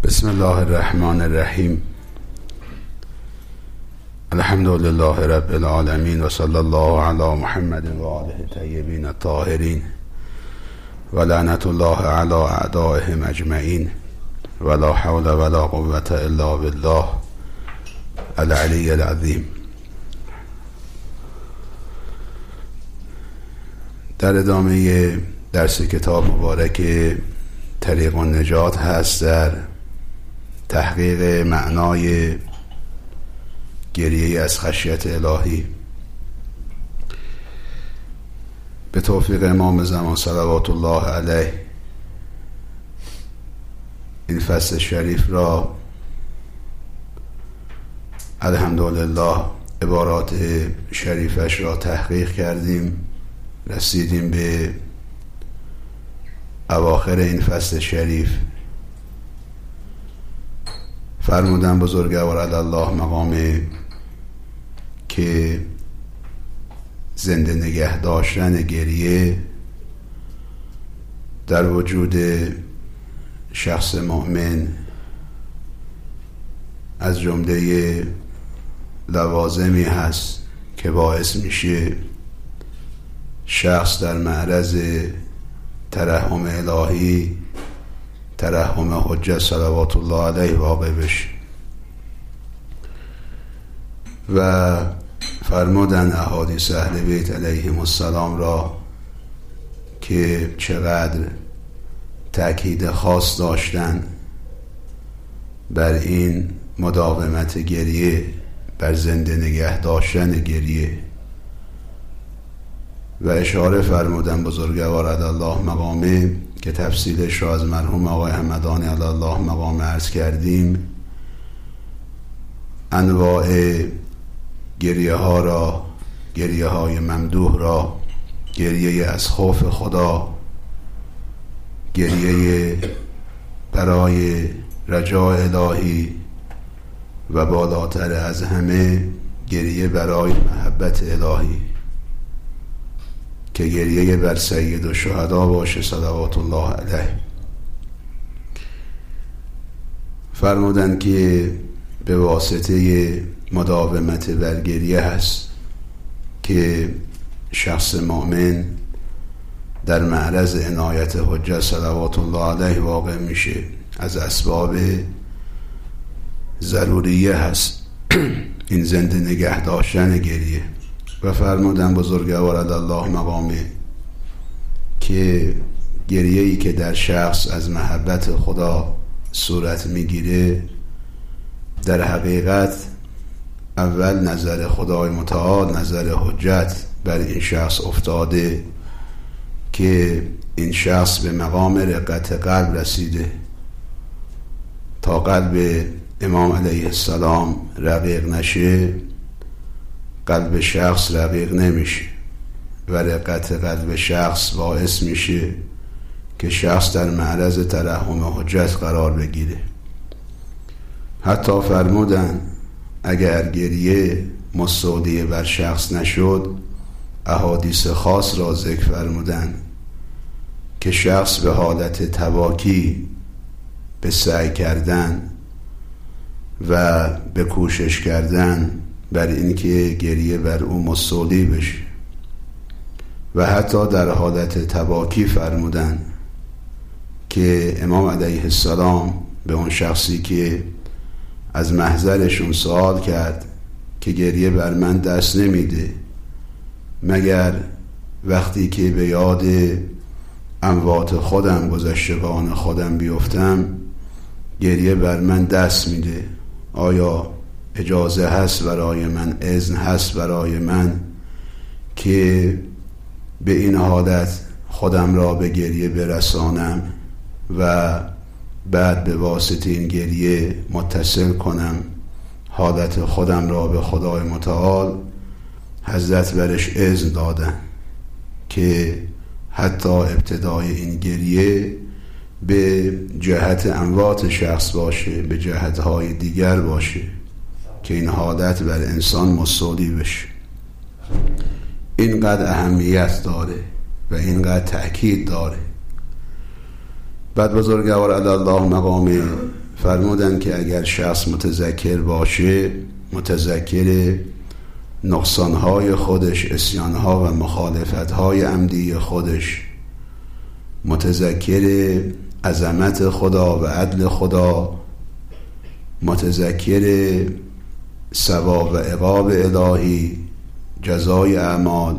بسم الله الرحمن الرحیم. الحمد لله رب العالمین و صلی الله علی محمد و آله طیبین الطاهرین و لعنت الله علی اعدائهم اجمعین و لا حول ولا قوة الا بالله العلی العظیم. در ادامه درس کتاب مبارک طریق النجات هست در تحقیق معنای گریه از خشیت الهی. به توفیق امام زمان صلوات الله علیه این فصل شریف را الحمدلله عبارات شریفش را تحقیق کردیم، رسیدیم به اواخر این فصل شریف. فرمودن بزرگوار الله مقام که زنده نگه داشتن گریه در وجود شخص مؤمن از جمله لوازمی هست که باعث میشه شخص در معرض ترحم الهی، ترحم حجت صلوات الله علیه واقع بشه. و فرمودن احادیث اهل بیت علیهم السلام را که چقدر تأکید خاص داشتن بر این مداومت گریه، بر زنده نگه داشتن گریه، و اشاره فرمودن بزرگوار الله مقامه که تفصیلش را از مرحوم آقای همدانی الله مقام عرض کردیم. انواع گریه ها را، گریه های ممدوح را، گریه از خوف خدا، گریه برای رجاء الهی، و بالاتر از همه گریه برای محبت الهی که گریه بر سید الشهدا باشه صلوات الله علیه. فرمودن که به واسطه مداومت بر گریه هست که شخص مؤمن در معرض عنایت حجت صلوات الله علیه واقع میشه. از اسباب ضروریه هست این زنده نگه داشتن گریه. و فرمودن بزرگوار الله مقامه که گریه‌ای که در شخص از محبت خدا صورت میگیره در حقیقت اول نظر خدای متعال، نظر حجت بر این شخص افتاده که این شخص به مقام رقت قلب رسیده. تا قلب امام علیه السلام رقیق نشه قلب شخص رقیق نمیشه، و رقت قلب شخص باعث میشه که شخص در معرض ترحم حجت قرار بگیره. حتی فرمودن اگر گریه مستودی بر شخص نشد، احادیث خاص را ذکر فرمودن که شخص به حالت تواکی، به سعی کردن و به کوشش کردن بر اینکه گریه بر او مستولی بشه، و حتی در حالت تواکی فرمودن که امام علیه السلام به اون شخصی که از محضرشون سوال کرد که گریه بر من دست نمیده مگر وقتی که به یاد اموات خودم، گذشتگان خودم بیفتم، گریه بر من دست میده، آیا اجازه هست برای من، اذن هست برای من که به این حالت خودم را به گریه برسانم و بعد به واسطه این گریه متصل کنم حالت خودم را به خدای متعال؟ حضرت برش اذن دادن که حتی ابتدای این گریه به جهت اموات شخص باشه، به جهتهای دیگر باشه که این حالت بر انسان مستولی بشه. اینقدر اهمیت داره و اینقدر تأکید داره. بعد بزرگوار الله مقام فرمودن که اگر شخص متذکر باشه، متذکر نقصانهای خودش، عصیانها و مخالفتهای عمدی خودش، متذکر عظمت خدا و عدل خدا، متذکر ثواب و عقاب الهی، جزای اعمال،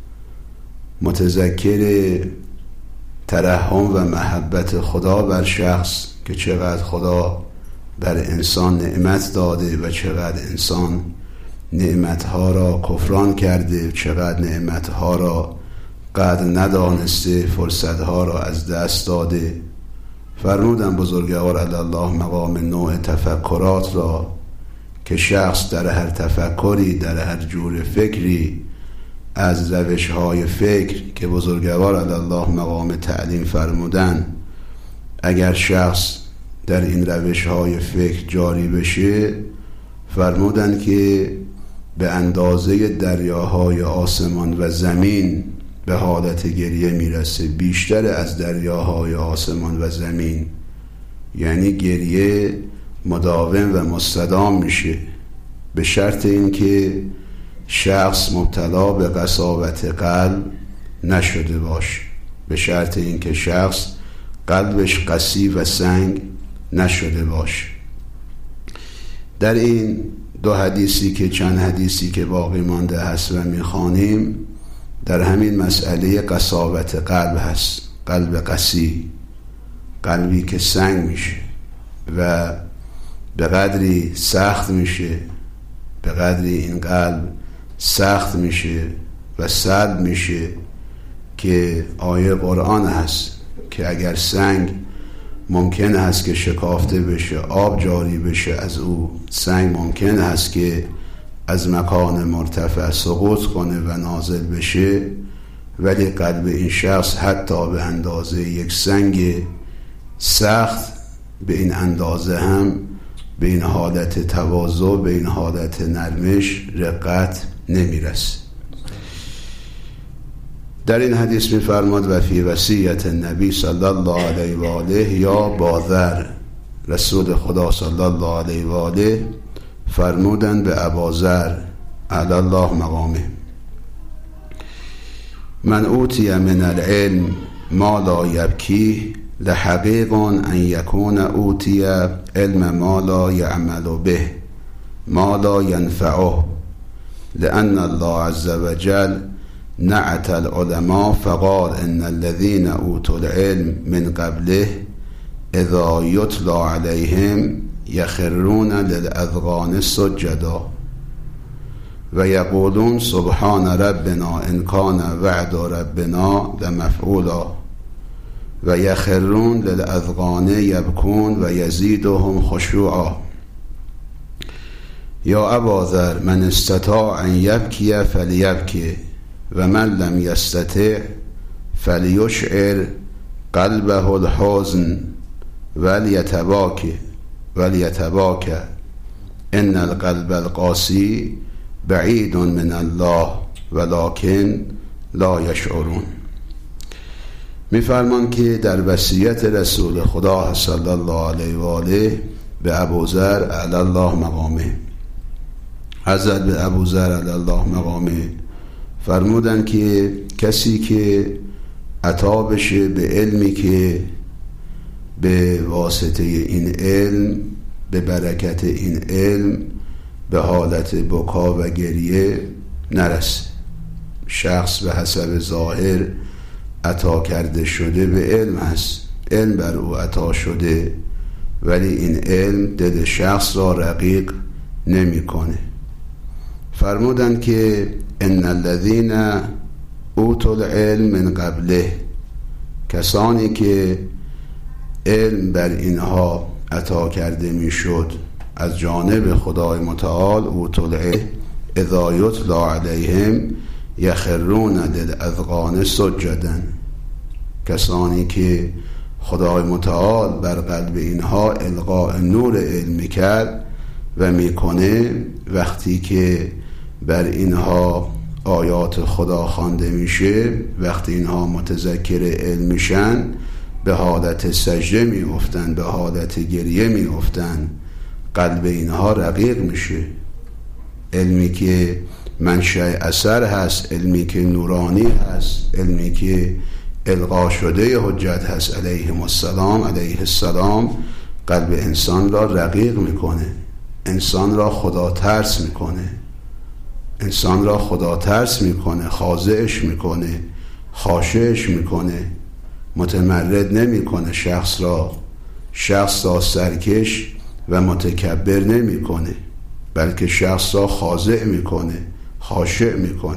متذکر ترحم و محبت خدا بر شخص که چقدر خدا بر انسان نعمت داده و چقدر انسان نعمتها را کفران کرده، چقدر نعمتها را قدر ندانسته، فرصتها را از دست داده. فرمودن بزرگوار علی الله مقام نوع تفکرات را که شخص در هر تفکری، در هر جور فکری از روش‌های فکر که بزرگوار علی الله مقام تعلیم فرمودن، اگر شخص در این روش‌های فکر جاری بشه، فرمودن که به اندازه دریاهای آسمان و زمین به حالت گریه میرسه، بیشتر از دریاهای آسمان و زمین. یعنی گریه مداوم و مستدام میشه، به شرط اینکه شخص مبتلا به قساوت قلب نشده باشه، به شرط اینکه شخص قلبش قسی و سنگ نشده باشه. در این دو حدیثی که چند حدیثی که باقی مانده هست و میخوانیم، در همین مسئله قساوت قلب هست. قلب قسی، قلبی که سنگ میشه و به قدری سخت میشه، به قدری این قلب سخت میشه و سلب میشه که آیه قرآن هست که اگر سنگ ممکن هست که شکافته بشه، آب جاری بشه از او، سنگ ممکن هست که از مکان مرتفع سقوط کنه و نازل بشه، ولی قلب این شخص حتی به اندازه یک سنگ سخت به این اندازه هم به این حالت تواضع، به این حالت نرمش، رقت نمیرسه. در این حدیث می‌فرماد و فی وصیت نبی صلی الله علیه و آله یا باذر، رسول خدا صلی الله علیه و آله فرمودن به ابوذر علی الله مقامه: من اوتی من العلم ما لا یبکی لحقیق ان یکون اوتی علم ما لا یعمل به ما لا ینفعه لأن الله عز وجل نعت العلماء فقال ان الذين اوتوا العلم من قبله اذا يتلى عليهم يخرون للأذقان سجدا و یقولون سبحان ربنا ان کان وعد ربنا لمفعولا و یخرون للأذقان یبکون و یزیدهم خشوعا. یا اباذر من استطاع ان یبکی فلیبکی و من لم یستطع فلیشعر قلبه الحزن ولیتباکی ان القلب القاسی بعید من الله ولكن لا یشعرون. میفرمان که در وصیت رسول خدا صلی الله علیه و آله به ابوذر علی الله مقامه، حضرت به ابوذر علی الله مقامه فرمودن که کسی که عطا بشه به علمی که به واسطه این علم، به برکت این علم به حالت بکا و گریه نرسه. شخص به حسب ظاهر عطا کرده شده به علم هست، علم بر او عطا شده، ولی این علم دل شخص را رقیق نمی کنه. فرمودن که ان الذین اوتوا العلم من قبله، کسانی که علم بر اینها عطا کرده می شد از جانب خدای متعال، اوتوا العلم اذا یتلی علیهم یخرون للأذقان سجدا، کسانی که خدای متعال بر قلب اینها القاء نور علم کرد و میکنه، وقتی که بر اینها آیات خدا خوانده میشه، وقتی اینها متذکر علم میشن، به حالت سجده می افتن، به حالت گریه می افتن، قلب اینها رقیق میشه. علمی که منشأ اثر هست، علمی که نورانی هست، علمی که القا شده حجت هست علیه السلام، قلب انسان را رقیق میکنه، انسان را خدا ترس میکنه، انسان را خدا ترس میکنه، خاضعش میکنه، خاشعش میکنه، متمرد نمیکنه، شخص را سرکش و متکبر نمیکنه، بلکه شخص را خاضع میکنه، خاشع میکنه.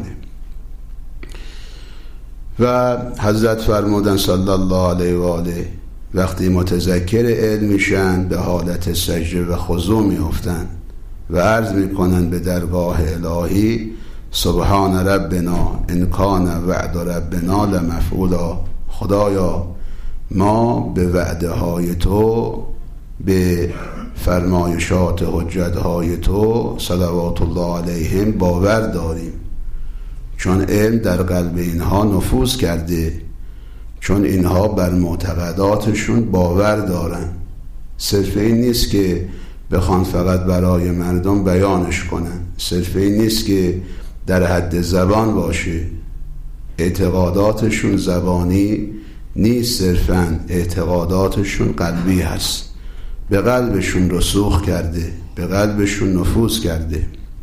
و حضرت فرمودن صلی الله علیه و آله وقتی متذکر علم میشن به حالت سجده و خضوع میافتن و عرض میکنن به درگاه الهی سبحان ربنا ان کان وعد ربنا لمفعولا. خدایا ما به وعده های تو، به فرمایشات حجت های تو صلوات الله علیهم باور داریم، چون علم در قلب اینها نفوذ کرده، چون اینها بر معتقداتشون باور دارن. صرف این نیست که بخوان فقط برای مردم بیانش کنن، صرف این نیست که در حد زبان باشه، اعتقاداتشون زبانی نیست، صرفاً اعتقاداتشون قلبی هست، به قلبشون رسوخ کرده، به قلبشون نفوذ کرده.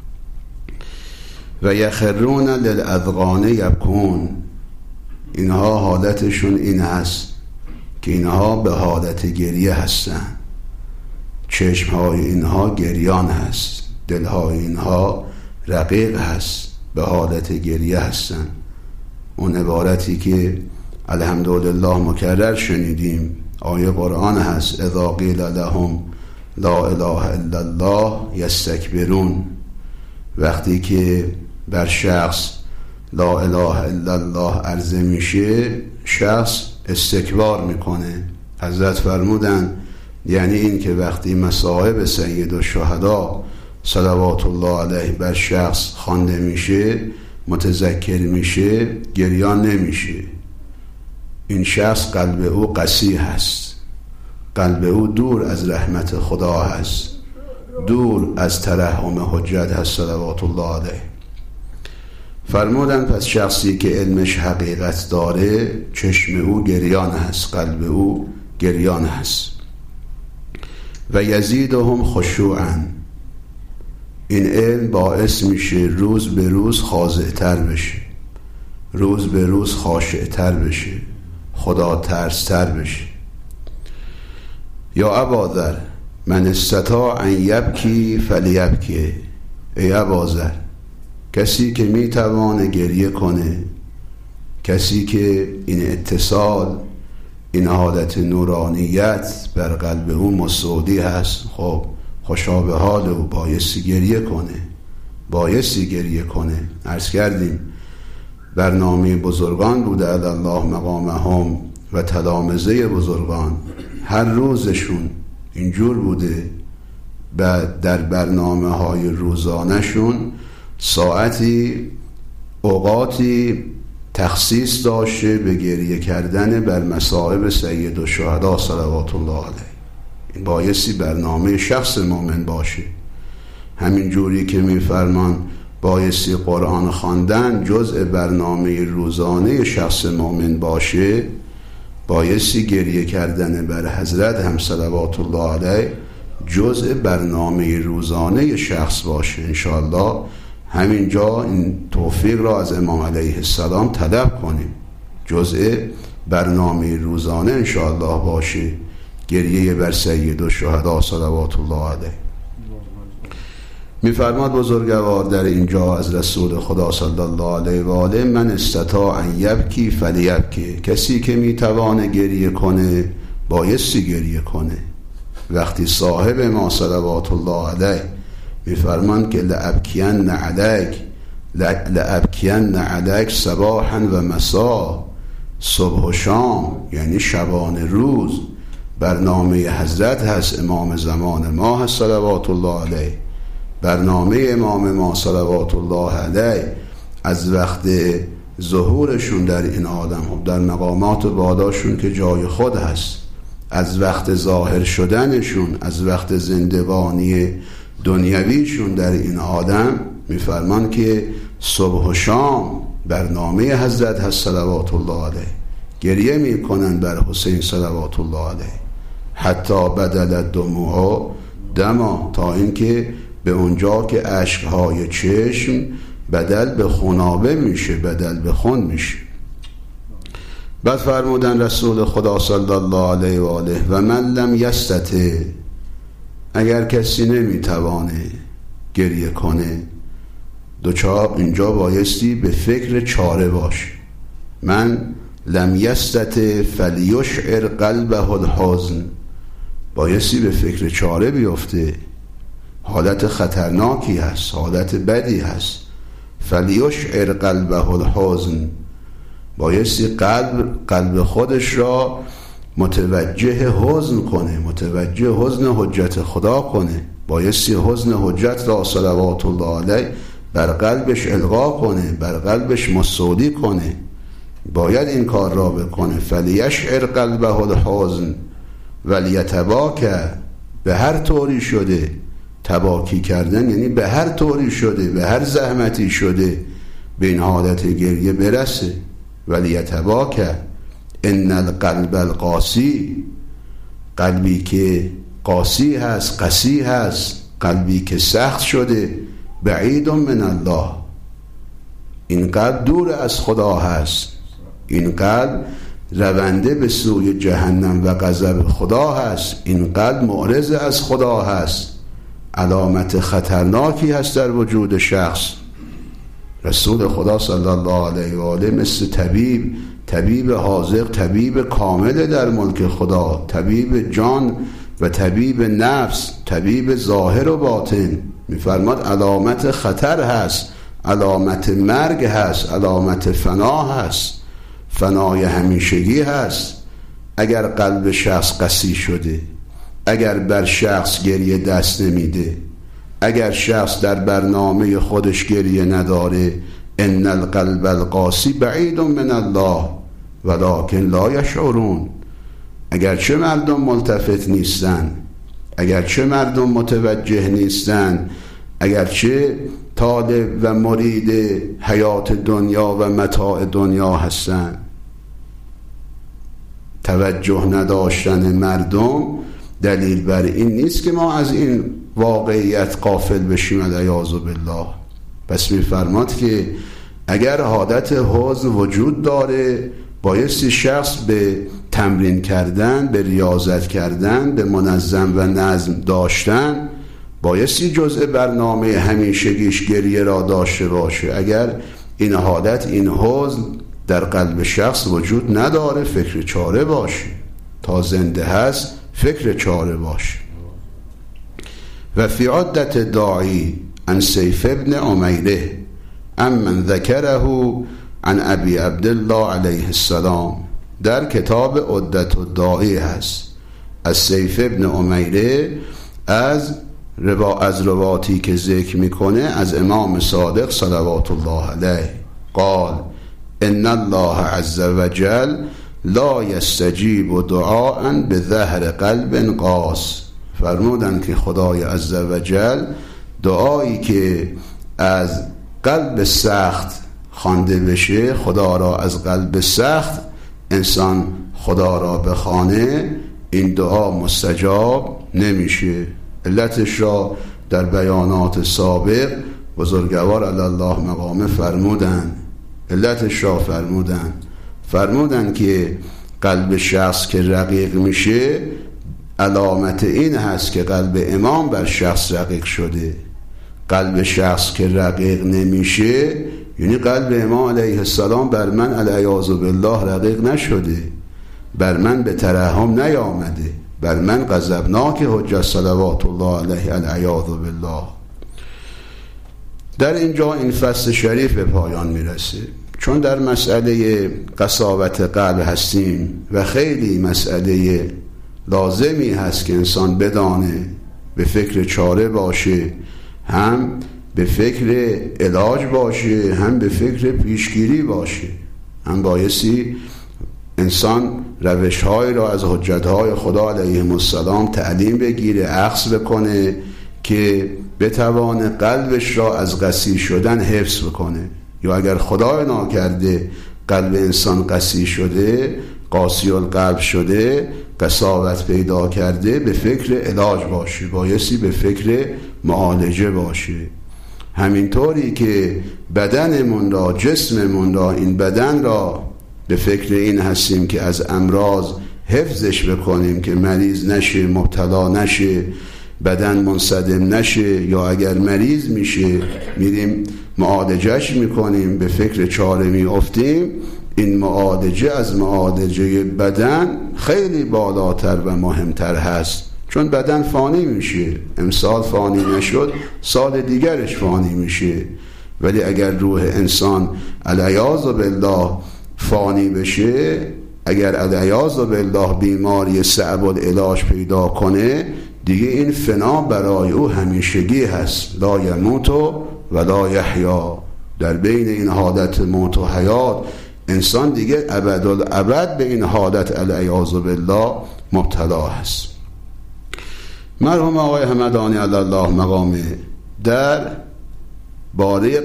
و یخرون للاذقان یبکون، اینها حالتشون این هست که اینها به حالت گریه هستن، چشمهای اینها گریان هست، دلهای اینها رقیق هست، به حالت گریه هستن. اون عبارتی که الحمدلله مکرر شنیدیم، آیه قرآن هست اذا قیل لهم لا اله الا الله یستکبرون. وقتی که بر شخص لا اله الا الله عرضه میشه، شخص استکبار میکنه. حضرت فرمودن یعنی این که وقتی مصائب سید الشهدا صلوات الله علیه بر شخص خوانده میشه، متذکر میشه، گریان نمیشه. این شخص قلب او قسی هست، قلب او دور از رحمت خدا هست، دور از ترحم حجت هست صلوات الله علیه. فرمودن پس شخصی که علمش حقیقت داره، چشم او گریان هست، قلب او گریان هست. و یزیدهم خشوعا، این علم باعث میشه روز به روز خاضع‌تر بشه، روز به روز خاشع‌تر بشه، خدا ترس‌تر بشه. یا اباذر من استطاع ان یبکی فلیبکی، ای اباذر کسی که میتوانه گریه کنه، کسی که این اتصال، این حالت نورانیت بر قلب او مسعودی هست، خب خوشا به حال او، بایستی گریه کنه، بایستی گریه کنه. عرض کردیم برنامه بزرگان بوده علی الله مقامهم و تلامذه بزرگان هر روزشون اینجور بوده، بعد در برنامه های روزانشون ساعتی، اوقاتی تخصیص داشته به گریه کردن بر مصائب سید الشهدا صلوات الله علیه. این بایستی برنامه شخص مومن باشه. همین جوری که میفرمان بایستی قرآن خواندن جزء برنامه روزانه شخص مومن باشه، بایستی گریه کردن بر حضرت هم صلوات الله علیه جزء برنامه روزانه شخص باشه. انشاءالله همینجا این توفیق را از امام علیه السلام طلب کنیم، جزء برنامه روزانه انشاءالله باشه گریه بر سید الشهدا صلوات الله علیه. میفرماد بزرگوار در اینجا از رسول خدا صلی الله علیه و آله من استطاع ان یبکی فلیبکی، کسی که میتوانه گریه کنه بایستی گریه کنه. وقتی صاحب ما صلوات الله علیه میفرمان که لأبکین علیک صباحا و مسا، صبح و شام یعنی شبان روز برنامه حضرت هست، امام زمان ما هست صلوات الله علیه. برنامه امام ما صلوات الله علیه از وقت ظهورشون در این عالم در مقامات و بالاشون که جای خود هست، از وقت ظاهر شدنشون، از وقت زندگانی دنیویشون در این عالم، میفرمان که صبح و شام برنامه حضرت هست صلوات الله علیه، گریه میکنن بر حسین صلوات الله علیه، حتی بدل دموع دما، تا اینکه به اونجا که اشکهای چشم بدل به خونابه میشه، بدل به خون میشه. بعد فرمودن رسول خدا صلی الله علیه و آله و من لم یستطع، اگر کسی نمیتوانه گریه کنه، اینجا بایستی به فکر چاره باشه. من لم یستطع فلیشعر قلبه الحزن، بایستی به فکر چاره بیفته، حالت خطرناکی هست، حالت بدی هست. فلیشعر قلبه الحزن، بایستی قلب خودش را متوجه حزن کنه، متوجه حزن حجت خدا کنه، بایستی حزن حجت را صلوات الله علیه بر قلبش القا کنه، بر قلبش مسودی کنه، باید این کار را بکنه. فلیشعر قلبه الحزن ولیتباکه، به هر طوری شده، تباکی کردن یعنی به هر طوری شده، به هر زحمتی شده به این حالت گریه برسه. ولیتباکه ان القلب القاسی، قلبی که قاسی هست، قسی هست، قلبی که سخت شده، بعید من الله، این قلب دور از خدا هست، این قلب رونده به سوی جهنم و غضب خدا هست، این قلب معرض از خدا هست، علامت خطرناکی هست در وجود شخص. رسول خدا صلی الله علیه و آله مثل طبیب حاذق، طبیب کامل در ملک خدا، طبیب جان و طبیب نفس، طبیب ظاهر و باطن، میفرماد علامت خطر هست، علامت مرگ هست، علامت فنا هست، فنای همیشگی هست. اگر قلب شخص قسی شده، اگر بر شخص گریه دست نمیده، اگر شخص در برنامه خودش گریه نداره، ان القلب القاسی بعید من الله ولکن لا یشعرون، اگرچه مردم ملتفت نیستن، اگرچه مردم متوجه نیستن، اگرچه طالب و مرید حیات دنیا و متاع دنیا هستن، توجه نداشتن مردم دلیل بر این نیست که ما از این واقعیت غافل بشیم علیاذ بالله. پس میفرماد که اگر حالت حزن وجود داره، بایستی شخص به تمرین کردن، به ریاضت کردن، به منظم و نظم داشتن، بایستی جزء برنامه همیشگیش گریه را داشته باشه. اگر این حالت، این حزن در قلب شخص وجود نداره، فکر چاره باشه، تا زنده هست فکر چاره باشه. و فی عدت داعی عن سیف ابن عمیره امن ذکره عن ابی عبدالله علیه السلام، در کتاب عدت الداعی هست از سیف ابن عمیره، از رواتی که ذکر میکنه از امام صادق صلوات الله علیه، قال ان الله عز وجل لا یستجیب دعاء به ظهر قلب قاس، فرمودن که خدای عز وجل دعایی که از قلب سخت خوانده بشه، خدا را از قلب سخت انسان خدا را بخوانه، این دعا مستجاب نمیشه. علتش را در بیانات سابق بزرگوار علی الله مقامه فرمودن، علتش را فرمودن که قلب شخص که رقیق میشه، علامت این هست که قلب امام بر شخص رقیق شده. قلب شخص که رقیق نمیشه، یعنی قلب امام علیه السلام بر من علیاذ بالله رقیق نشده، بر من به ترحم نیامده، بر من غضبناک حجت صلوات الله علیه علیاذ بالله. در اینجا این فصل شریف به پایان میرسه، چون در مسئله قساوت قلب هستیم و خیلی مسئله لازمی هست که انسان بدانه، به فکر چاره باشه، هم به فکر علاج باشه، هم به فکر پیشگیری باشه. هم بایستی انسان روش‌های را از حجت‌های خدا علیهم السلام تعلیم بگیره، اخذ بکنه که بتوانه قلبش را از قسی شدن حفظ بکنه. یا اگر خدای ناکرده قلب انسان قسی شده، قاسی القلب شده، قساوت پیدا کرده، به فکر علاج باشه، بایستی به فکر معالجه باشه. همینطوری که بدنمون را، جسممون را، این بدن را به فکر این هستیم که از امراض حفظش بکنیم که مریض نشه، مبتلا نشه، بدن منصدم نشه، یا اگر مریض میشه میریم معالجهش میکنیم، به فکر چاره میافتیم. این معالجه از معالجه بدن خیلی بالاتر و مهمتر هست، چون بدن فانی میشه. امسال فانی نشد، سال دیگرش فانی میشه. ولی اگر روح انسان العیاذ بالله فانی بشه، اگر العیاذ بالله بیماری صعب العلاج پیدا کنه، دیگه این فنا برای او همیشگی هست. لا یموت و لا یحیا. در بین این حالت موت و حیات انسان دیگه ابدالابد به این حالت العیاذ بالله مبتلا هست. مرحوم آقای همدانی علی الله مقامه در باره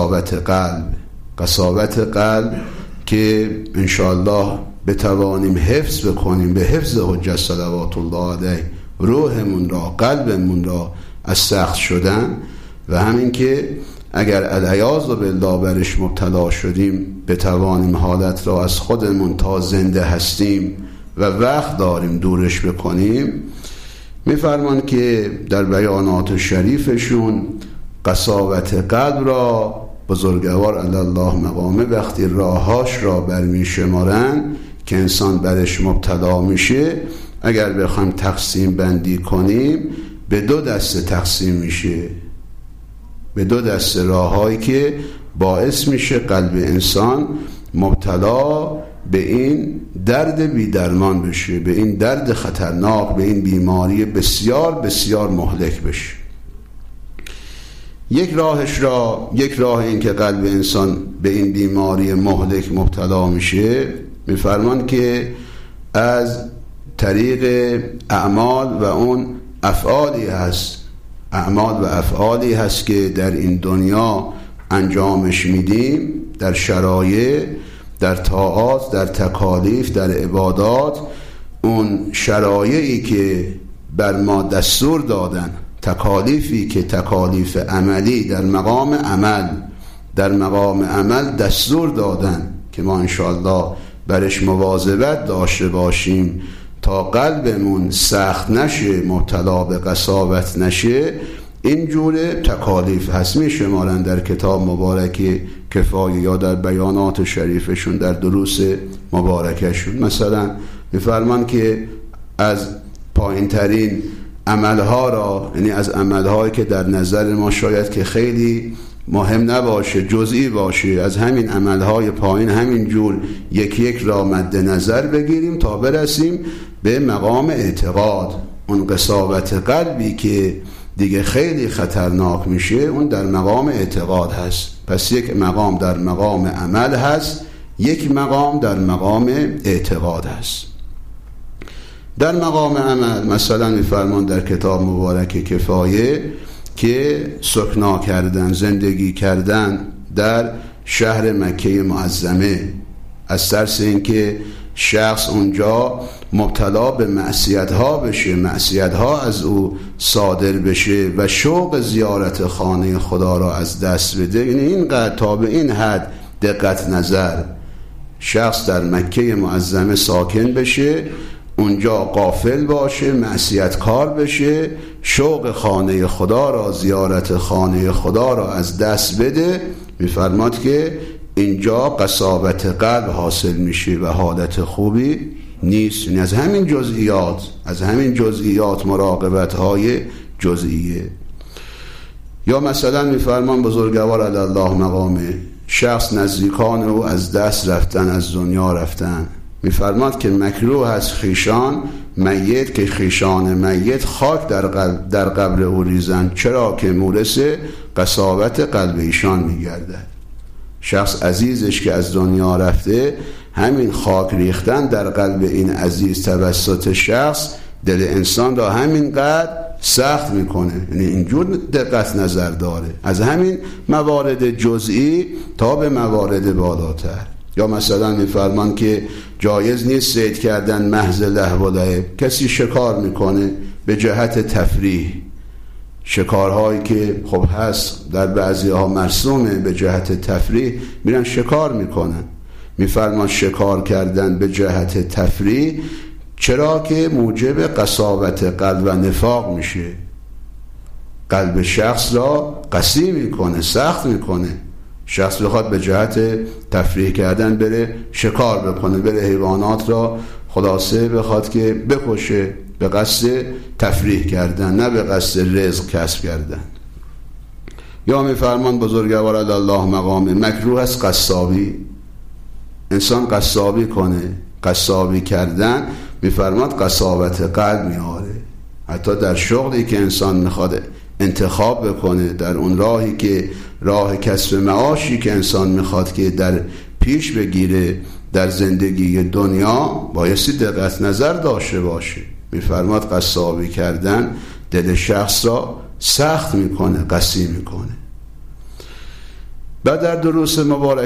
قساوت قلب که انشاءالله بتوانیم حفظ بکنیم، به حفظ حجت صلوات الله علیه روحمون را، قلبمون را از سخت شدن، و همین که اگر العیاذ بالله برش مبتلا شدیم بتوانیم حالت را از خودمون تا زنده هستیم و وقت داریم دورش بکنیم. میفرمان که در بیانات شریفشون قساوت قلب را بزرگوار علی الله مقامه وقتی راهاش را برمی شمارن که انسان برش مبتلا میشه، اگر بخوایم تقسیم بندی کنیم به 2 دسته تقسیم میشه، به 2 دسته راهایی که باعث میشه قلب انسان مبتلا به این درد بی‌درمان بشه، به این درد خطرناک، به این بیماری بسیار بسیار مهلک بشه. یک راه این که قلب انسان به این بیماری مهلک مبتلا میشه، میفرمان که از طریق اعمال و اون اعمال و افعالی هست که در این دنیا انجامش میدیم، در شرایع، در طاعات، در تکالیف، در عبادات. اون شرایعی که بر ما دستور دادن، تکالیفی که تکالیف عملی در مقام عمل دستور دادن که ما انشاءالله برش مواظبت داشته باشیم تا قلبمون سخت نشه، مبتلا به قساوت نشه. این جور تکالیف هست، می شمارن در کتاب مبارک کفایه یا در بیانات شریفشون، در دروس مبارکشون. مثلا میفرمان که از پایین ترین عملها را، یعنی از عملهایی که در نظر ما شاید که خیلی مهم نباشه، جزئی باشه، از همین عملهای پایین همین جور یک را مد نظر بگیریم تا برسیم به مقام اعتقاد. اون قساوت قلبی که دیگه خیلی خطرناک میشه، اون در مقام اعتقاد هست. پس یک مقام در مقام عمل هست، یک مقام در مقام اعتقاد هست. در مقام عمل مثلا میفرمان در کتاب مبارک کفایه که سکنا کردن، زندگی کردن در شهر مکه معظمه، از ترس اینکه شخص اونجا مبتلا به معصیت‌ها بشه، معصیت‌ها از او صادر بشه و شوق زیارت خانه خدا را از دست بده. یعنی اینقدر تا به این حد دقت نظر شخص در مکه معظمه ساکن بشه، اونجا غافل باشه، معصیت کار بشه، شوق خانه خدا را، زیارت خانه خدا را از دست بده. میفرماد که اینجا قساوت قلب حاصل میشه و حالت خوبی نیست. یعنی از همین جزئیات مراقبت های جزئیه. یا مثلا میفرمان بزرگوار علی الله مقامه، شخص نزدیکان او از دست رفتن، از دنیا رفتن. میفرماد که مکروه از خیشان میت که خیشان میت خاک در قبر او ریزند، چرا که مورث قساوت قلب ایشان میگردد. شخص عزیزش که از دنیا رفته، همین خاک ریختن در قلب این عزیز توسط شخص دل انسان را همینقدر سخت میکنه. یعنی اینجور دقت نظر داره، از همین موارد جزئی تا به موارد بالاتر. یا مثلا میفرمان که جایز نیست صید کردن محض لهو و لعب. کسی شکار میکنه به جهت تفریح، شکارهایی که خب هست در بعضی ها مرسومه، به جهت تفریح میرن شکار میکنن. میفرمان شکار کردن به جهت تفریح چرا که موجب قساوت قلب و نفاق میشه، قلب شخص را قسی میکنه، سخت میکنه. شخص بخواد به جهت تفریح کردن بره شکار بکنه، بره حیوانات را خلاصه بخواد که بکشه، به قصد تفریح کردن، نه به قصد رزق کسب کردن. یا میفرمان بزرگوار الله مقامه مکروه است قصابی، انسان قصابی کنه. قصابی کردن میفرماد قساوت قلب میاره. حتی در شغلی که انسان میخواد انتخاب بکنه، در اون راهی که راه کسب معاشی که انسان میخواد که در پیش بگیره در زندگی دنیا، بایستی دقت نظر داشته باشه. میفرماد قصابی کردن دل شخص را سخت میکنه، قسی میکنه. بعد در دروس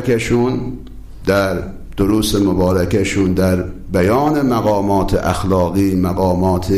مبارکشون در بیان مقامات اخلاقی، مقامات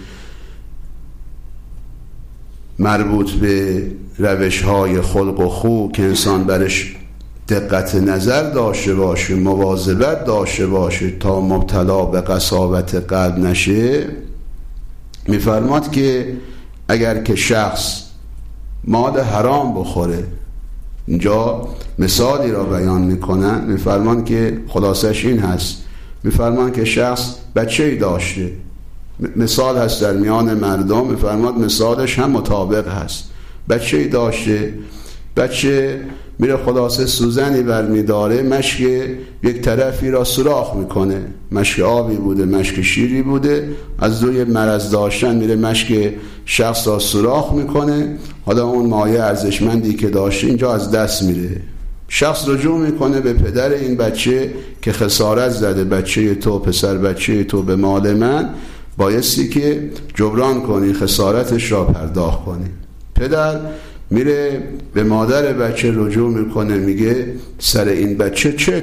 مربوط به روش‌های خلق و خو که انسان برش دقت نظر داشته باشه، مواظبت داشته باشه تا مبتلا به قساوت قلب نشه، میفرماد که اگر که شخص مال حرام بخوره، اینجا مثالی را بیان میکنن، میفرمان که خلاصش این هست، میفرمان که شخص بچه‌ای داشته، مثال هست در میان مردم، میفرماد مثالش هم مطابق هست. بچه‌ای داشته، بچه میره خلاصه سوزنی برمیداره، مشک یک طرفی را سوراخ میکنه، مشک آبی بوده، مشک شیری بوده، از روی مرض داشتن میره مشک شخص را سوراخ میکنه. حالا اون مایه ارزشمندی که داشته اینجا از دست میره. شخص رجوع میکنه به پدر این بچه که خسارت زده، بچه تو، پسر بچه تو به مال من، بایستی که جبران کنی، خسارتش را پرداخت کنی. پدر میره به مادر بچه رجوع میکنه، میگه سر این بچه چه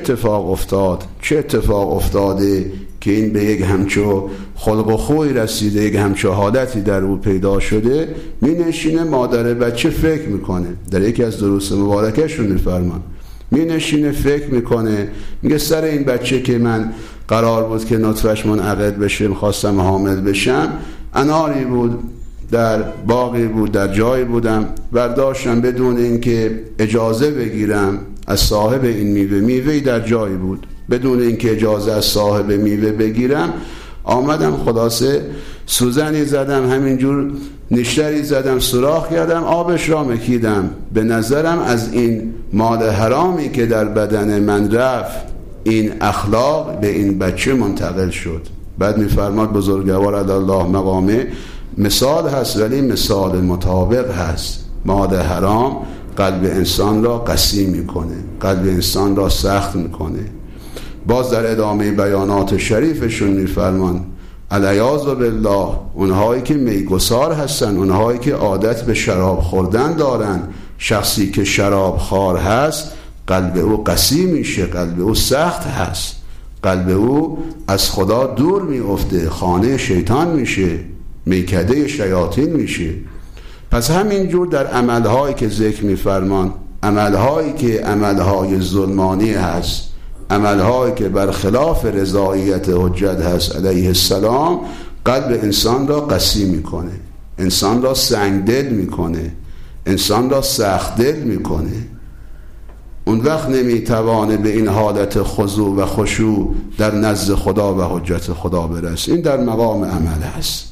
اتفاق افتاده که این به یک همچو خلق و خوی رسیده، یک همچو حالتی در او پیدا شده. مینشینه مادر بچه فکر میکنه، در یکی از دروس مبارکشون میفرمان، مینشینه فکر میکنه، میگه سر این بچه که من قرار بود که نطفش منعقد بشه، میخواستم حامل بشم، اناری بود، در باقی بود، در جایی بودم، برداشتم بدون اینکه اجازه بگیرم از صاحب این میوهی در جایی بود، بدون اینکه اجازه از صاحب میوه بگیرم آمدم، خلاصه سوزنی زدم، همینجور نشتری زدم، سوراخ کردم، آبش را مکیدم. به نظرم از این مال حرامی که در بدن من رفت، این اخلاق به این بچه منتقل شد. بعد میفرماد بزرگوار الله مقامه مثال هست ولی مثال مطابق هست. مال حرام قلب انسان را قسی میکنه، قلب انسان را سخت میکنه. باز در ادامه بیانات شریفشون میفرمان العیاذ بالله، اونهایی که میگسار هستن، اونهایی که عادت به شراب خوردن دارن، شخصی که شراب خوار هست قلب او قسی میشه، قلب او سخت هست، قلب او از خدا دور میفته، خانه شیطان میشه، میکده شیاطین میشه. پس همینجور در عملهایی که ذکر میفرمان، عملهایی که عملهای ظلمانی هست، عملهایی که برخلاف رضایت حجت هست علیه السلام، قلب انسان را قسی میکنه، انسان را سنگدل میکنه، انسان را سخت دل میکنه. اون وقت نمیتوانه به این حالت خضوع و خشوع در نزد خدا و حجت خدا برسه. این در مقام عمل هست.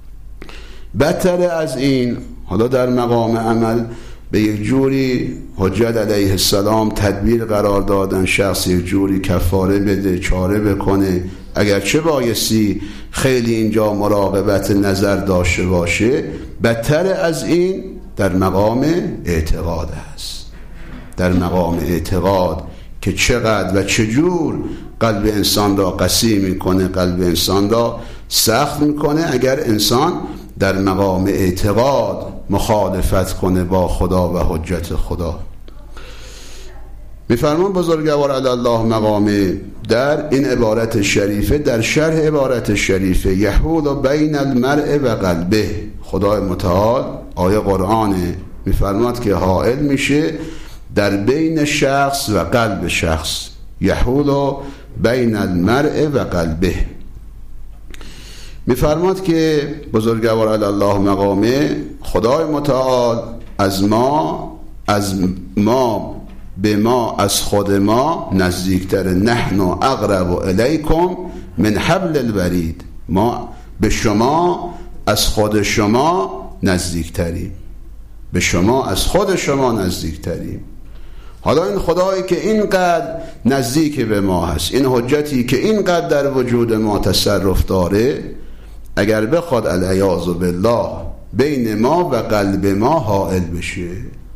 بدتر از این، حالا در مقام عمل به یک جوری حجت علیه السلام تدبیر قرار دادن، شخص یک جوری کفاره بده، چاره بکنه، اگرچه بایستی خیلی اینجا مراقبت نظر داشته باشه، بدتر از این در مقام اعتقاد است. در مقام اعتقاد که چقدر و چجور قلب انسان را قسی میکنه، قلب انسان را سخت میکنه اگر انسان در مقام اعتقاد مخالفت کنه با خدا و حجت خدا. میفرمان بزرگوار علی الله مقامه در این عبارت شریفه، در شرح عبارت شریفه، یحول بین المرء و قلبه، خدای متعال آیه قرآنه میفرماد که حائل میشه در بین شخص و قلب شخص، یحول بین المرء و قلبه. میفرماد که بزرگوار علی الله مقامه خدای متعال از ما به ما از خود ما نزدیکتر، نحن اقرب الیکم من حبل الورید، ما به شما از خود شما نزدیکتریم، به شما از خود شما نزدیکتریم. حالا این خدایی که اینقدر نزدیک به ما هست، این حجتی که اینقدر در وجود ما تصرف داره، اگر بخواد العیاذ بالله بین ما و قلب ما حائل بشه،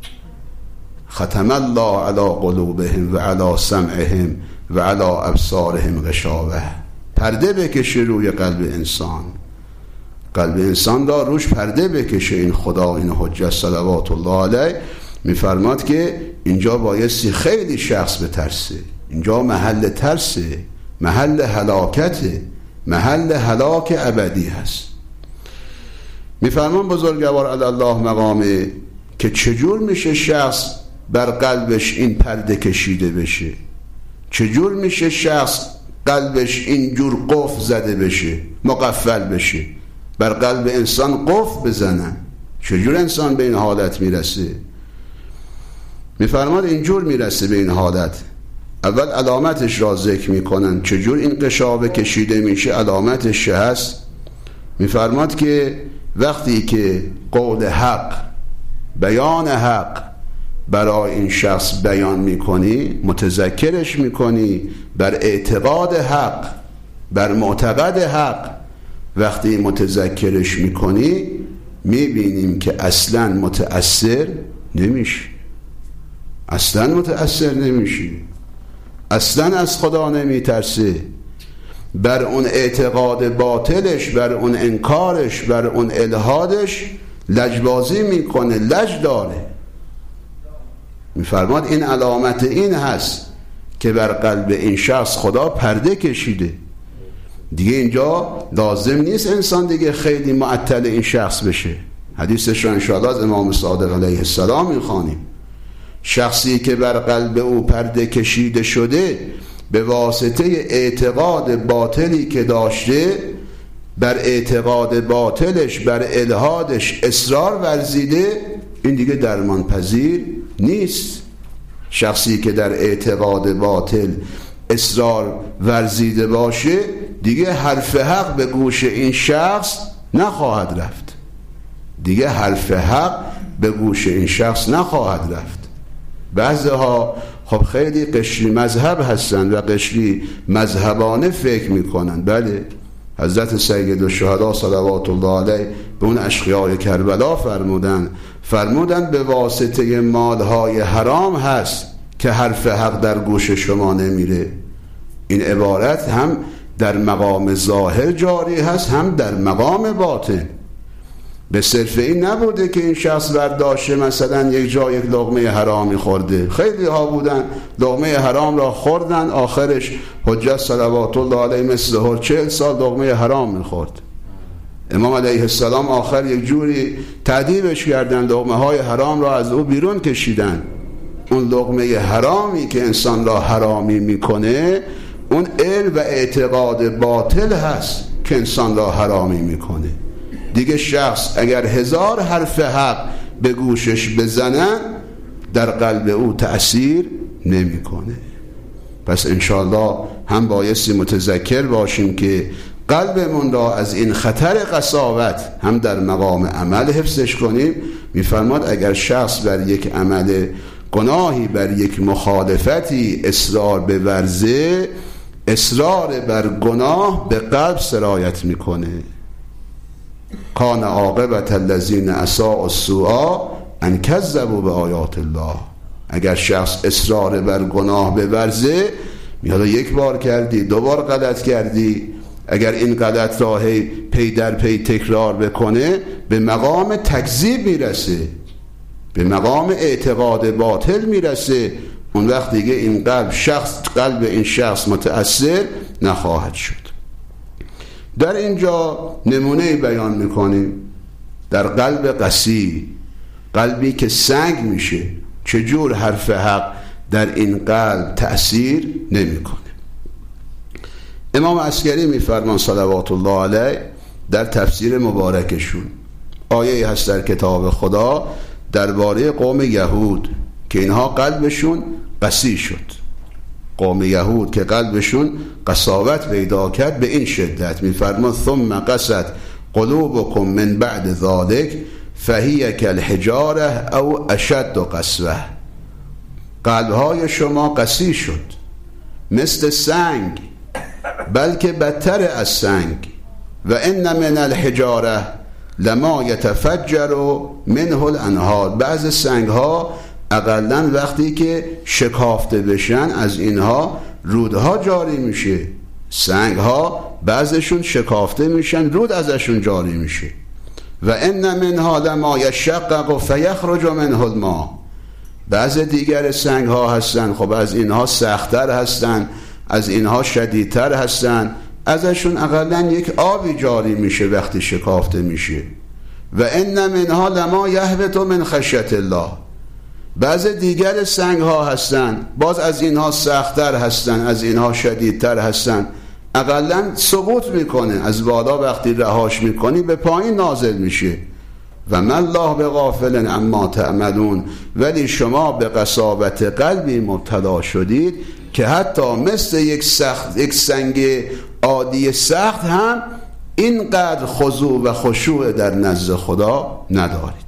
ختم الله علی قلوبهم و علی سمعهم و علی ابصارهم غشاوه، پرده بکشه روی قلب انسان، قلب انسان را روش پرده بکشه این خدا، این حجت صلوات الله علیه. میفرماد که اینجا بایستی خیلی شخص بترسه، اینجا محل ترسه، محل هلاکته، محل هلاک ابدی هست. میفرمان بزرگوار علی الله مقامه که چجور میشه شخص بر قلبش این پرده کشیده بشه، چجور میشه شخص قلبش اینجور قفل زده بشه، مقفل بشه، بر قلب انسان قفل بزنن، چجور انسان به این حالت میرسه؟ میفرماد اینجور میرسه به این حالت. اول علامتش را ذکر میکنن، چجور این قشابه کشیده میشه، علامتش هست. میفرماد که وقتی که قول حق، بیان حق برای این شخص بیان میکنی، متذکرش میکنی بر اعتقاد حق، بر معتقد حق، وقتی متذکرش میکنی میبینیم که اصلا متأثر نمیشه، اصلا متأثر نمیشه، اصلا از خدا نمیترسه، بر اون اعتقاد باطلش، بر اون انکارش، بر اون الحادش لجبازی میکنه، لج داره. میفرماد این علامت این هست که بر قلب این شخص خدا پرده کشیده. دیگه اینجا لازم نیست انسان دیگه خیلی معطل این شخص بشه. حدیثش رو انشاءالله از امام صادق علیه السلام میخوانیم. شخصی که بر قلب او پرده کشیده شده به واسطه اعتقاد باطلی که داشته، بر اعتقاد باطلش، بر الحادش اصرار ورزیده، این دیگه درمان پذیر نیست. شخصی که در اعتقاد باطل اصرار ورزیده باشه دیگه حرف حق به گوش این شخص نخواهد رفت، دیگه حرف حق به گوش این شخص نخواهد رفت. بعضیها خب خیلی قشری مذهب هستن و قشری مذهبانه فکر میکنن. بله، حضرت سید الشهدا صلوات الله علیه به اون اشقیای کربلا فرمودن به واسطه مالهای حرام هست که حرف حق در گوش شما نمیره. این عبارت هم در مقام ظاهر جاری هست، هم در مقام باطن. به صرف این نبوده که این شخص برداشته مثلا یک جا یک لقمه حرامی خورده. خیلی ها بودن لقمه حرام را خوردن، آخرش حجت صلوات الله علیه مثل 40 سال لقمه حرام میخورد. امام علیه السلام آخر یک جوری تعذیبش کردن، لقمه های حرام را از او بیرون کشیدن. اون لقمه حرامی که انسان را حرامی میکنه، اون علم و اعتقاد باطل هست که انسان را حرامی میکنه. دیگه شخص اگر 1000 حرف حق به گوشش بزنن در قلب او تأثیر نمیکنه. پس انشاءالله هم بایستی متذکر باشیم که قلبمون را از این خطر قساوت هم در مقام عمل حفظش کنیم. میفرماد اگر شخص بر یک عمل گناهی، بر یک مخالفتی اصرار بورزه، اصرار بر گناه به قلب سرایت میکنه. کان عاقبت الذین اساءوا السوء ان کذبوا بآیات الله. اگر شخص اصرار بر گناه بورزه، میاد یک بار کردی، دو بار غلط کردی، اگر این غلط را پی در پی تکرار بکنه به مقام تکذیب میرسه، به مقام اعتقاد باطل میرسه. اون وقت دیگه این قلب این شخص متأثر نخواهد شد. در اینجا نمونه بیان میکنیم در قلب قسی، قلبی که سنگ میشه، چجور حرف حق در این قلب تأثیر نمیکنه. امام عسکری میفرمان صلوات الله علیه در تفسیر مبارکشون، آیه هست در کتاب خدا درباره قوم یهود که اینها قلبشون قسی شد. قوم یهود که قلبشون قساوت پیدا کرد به این شدت، میفرمان ثم قست قلوبکم من بعد ذلک فهی کالحجاره او اشد قسوه. قلبهای شما قسی شد مثل سنگ، بلکه بدتر از سنگ. و ان من الحجاره لما یتفجر منه الانهار. بعض سنگ ها اقلن وقتی که شکافته بشن از اینها رودها جاری میشه. سنگ ها بعضشون شکافته میشن، رود ازشون جاری میشه. و ان منها لما یشقق فیخرج منه الماء. بعض دیگر سنگ ها هستن خب از اینها سخت‌تر هستن، از اینها شدیدتر هستن، ازشون اقلن یک آبی جاری میشه وقتی شکافته میشه. و ان منها لما یهبط من خشیة الله. بعض دیگر سنگ ها هستن باز از اینها سخت‌تر هستن، از اینها شدیدتر هستن، اقلن سقوط میکنه، از بالا وقتی رهاش میکنی به پایین نازل میشه. و من الله بغافل عما تعملون. ولی شما به قساوت قلبی مبتلا شدید که حتی مثل یک سنگ عادی سخت هم اینقدر خضوع و خشوع در نزد خدا ندارید.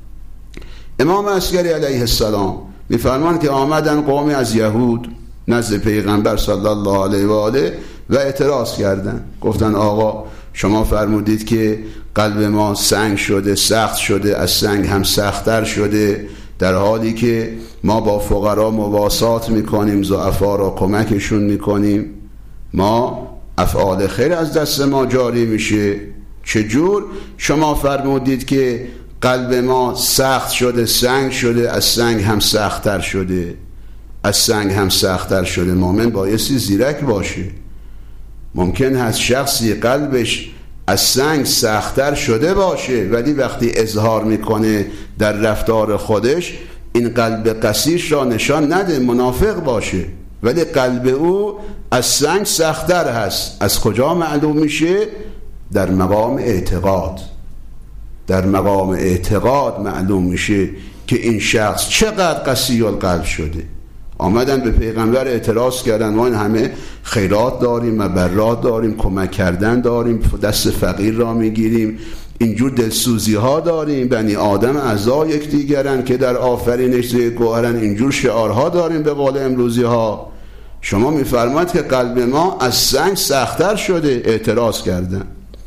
امام عسکری علیه السلام میفرمان که آمدن قومی از یهود نزد پیغمبر صلی الله علیه و آله و اعتراض کردن. گفتن آقا شما فرمودید که قلب ما سنگ شده، سخت شده، از سنگ هم سخت‌تر شده، در حالی که ما با فقرا مواسات میکنیم، ضعفا را کمکشون میکنیم، ما افعال خیر از دست ما جاری میشه. چجور شما فرمودید که قلب ما سخت شده، سنگ شده، از سنگ هم سخت‌تر شده، از سنگ هم سخت‌تر شده؟ مومن بایستی زیرک باشه. ممکن هست شخصی قلبش از سنگ سخت‌تر شده باشه ولی وقتی اظهار میکنه در رفتار خودش این قلب قسیش را نشان نده، منافق باشه، ولی قلب او از سنگ سخت‌تر هست. از کجا معلوم میشه؟ در مقام اعتقاد. در مقام اعتقاد معلوم میشه که این شخص چقدر قسی القلب شده. آمدن به پیغمبر اعتراض کردن ما این همه خیرات داریم، مبرات داریم، کمک کردن داریم، دست فقیر را میگیریم، اینجور دلسوزی ها داریم، بنی آدم اعضا یکدیگرن که در آفرینش زیر گوهرن، اینجور شعارها داریم به قول امروزی ها. شما میفرماید که قلب ما از سنگ سخت‌تر شده. اعتراض کردن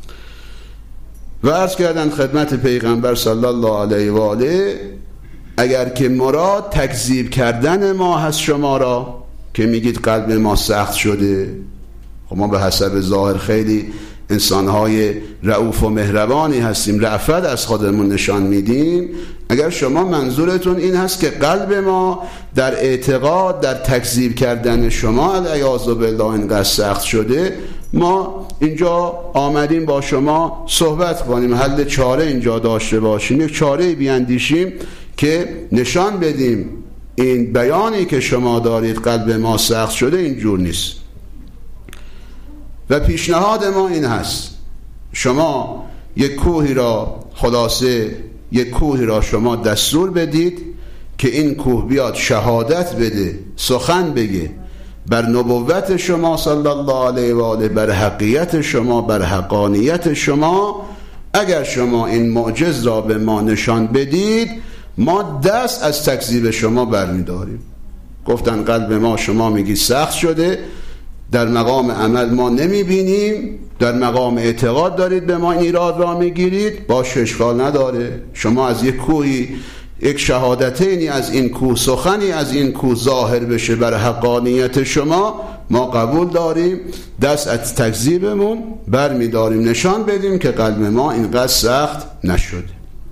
و عرض کردن خدمت پیغمبر صلی الله علیه و آله اگر که مراد تکذیب کردن ما هست شما را که میگید قلب ما سخت شده، خب ما به حسب ظاهر خیلی انسانهای رؤوف و مهربانی هستیم، رأفت از خودمون نشان میدیم. اگر شما منظورتون این هست که قلب ما در اعتقاد در تکذیب کردن شما العیاذ بالله اینقدر سخت شده، ما اینجا آمدیم با شما صحبت کنیم، حل چاره اینجا داشته باشیم، یک چاره بیاندیشیم که نشان بدیم این بیانی که شما دارید قلب ما سخت شده اینجور نیست. و پیشنهاد ما این هست شما یک کوهی را، خلاصه یک کوهی را شما دستور بدید که این کوه بیاد شهادت بده، سخن بگه بر نبوت شما صلی الله علیه و آله، بر حقیقت شما، بر حقانیت شما. اگر شما این معجز را به ما نشان بدید ما دست از تکذیب شما برمی‌داریم. گفتن قلب ما شما میگی سخت شده، در مقام عمل ما نمیبینیم، در مقام اعتقاد دارید به ما این ایراد را میگیرید، باشه اشکال نداره. شما از یک کوهی، یک شهادتینی از این کوه، سخنی از این کوه ظاهر بشه بر حقانیت شما، ما قبول داریم، دست از تکذیبمون بر میداریم، نشان بدیم که قلب ما اینقدر سخت نشده.